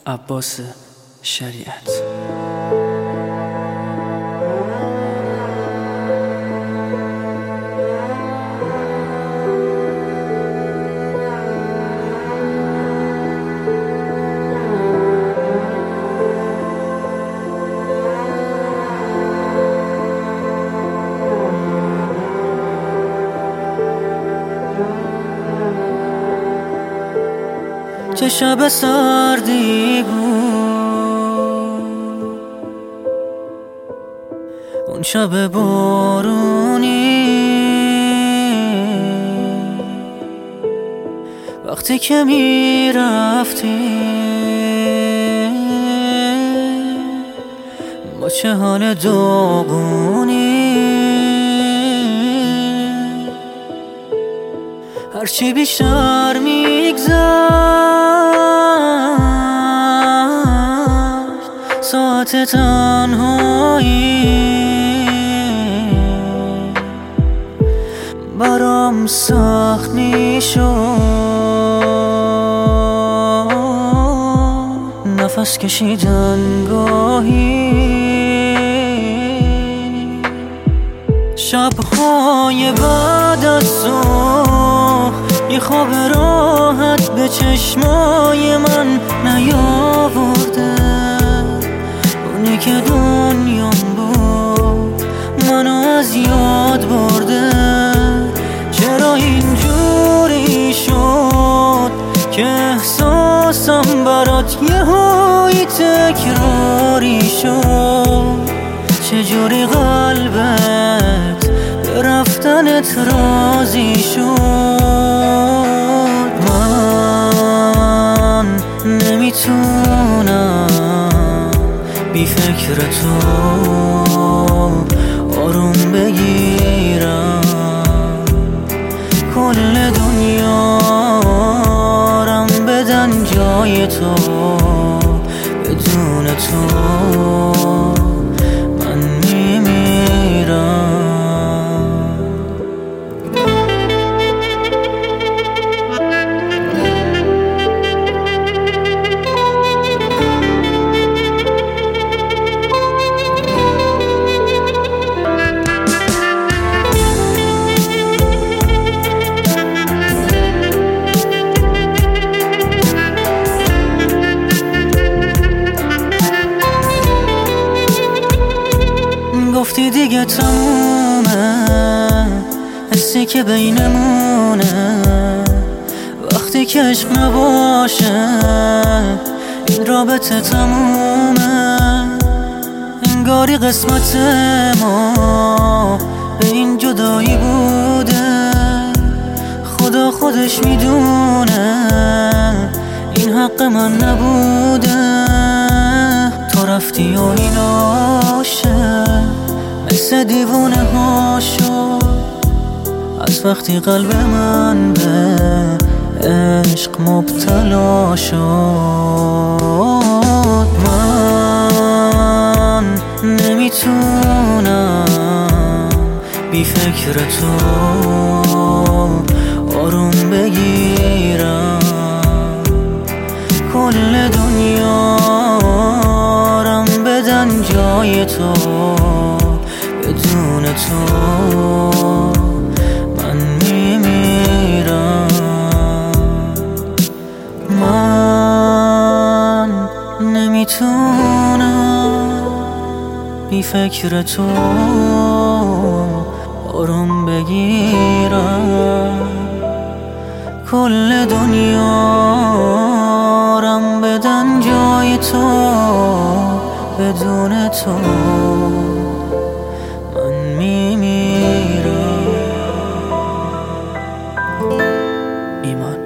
عباس شریعت. چه شب سردی بود اون شب بارونی، وقتی که می رفتی با چه حال داغونی. هرچی بیشتر میگذشت ساعت تنهایی برام سخت میشد نفس کشیدن گاهی. شبهای بعد از صبح یه خواب راحت به چشمای من نیاورده، اونی که دنیام بود منو از یاد برده. چرا اینجوری شد که احساسم برات یهویی تکراری شد؟ چجوری قلبت به رفتنت راضی شد؟ من نمیتونم بی فکر تو آروم بگیرم، کل دنیارم بدن جای تو، بدون تو من میمیرم. گفتی دیگه تمومه حسی که بینمونه، وقتی که عشق نباشه این رابطه تمومه. انگاری قسمت ما به این جدایی بوده، خدا خودش میدونه این حق من نبوده. تو رفتی و ایناشه مثل دیوونه ها شد از وقتی قلب من به عشق مبتلا شد. من نمیتونم بی فکر تو آروم بگیرم، کل دنیارم بدن جای تو، بدون تو من میمیرم. من نمیتونم بی فکر تو آروم بگیرم، کل دنیارم بدن جای تو، بدون تو من میمیرم. ایمان.